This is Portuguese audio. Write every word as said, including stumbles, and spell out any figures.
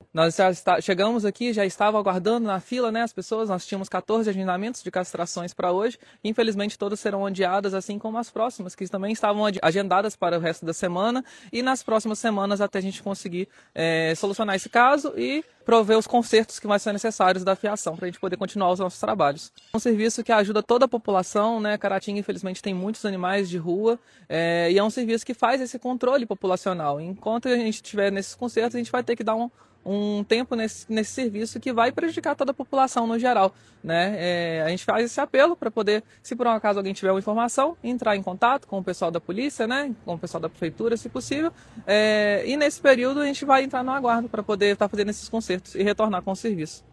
Nós já está, chegamos aqui, já estava aguardando na fila, né, as pessoas, nós tínhamos quatorze agendamentos de castrações para hoje, infelizmente todas serão adiadas, assim como as próximas, que também estavam agendadas para o resto da semana, e nas próximas semanas até a gente conseguir é, solucionar esse caso e prover os consertos que vão ser necessários da fiação para a gente poder continuar os nossos trabalhos. É um serviço que ajuda toda a população, né? Caratinga, infelizmente, tem muitos animais de rua é, e é um serviço que faz esse controle populacional. Enquanto a gente estiver nesses consertos, a gente vai ter que dar um um tempo nesse, nesse serviço que vai prejudicar toda a população no geral, né? É, a gente faz esse apelo para poder, se por um acaso alguém tiver uma informação, entrar em contato com o pessoal da polícia, né? Com o pessoal da prefeitura, se possível, é, e nesse período a gente vai entrar no aguardo para poder estar tá fazendo esses concertos e retornar com o serviço.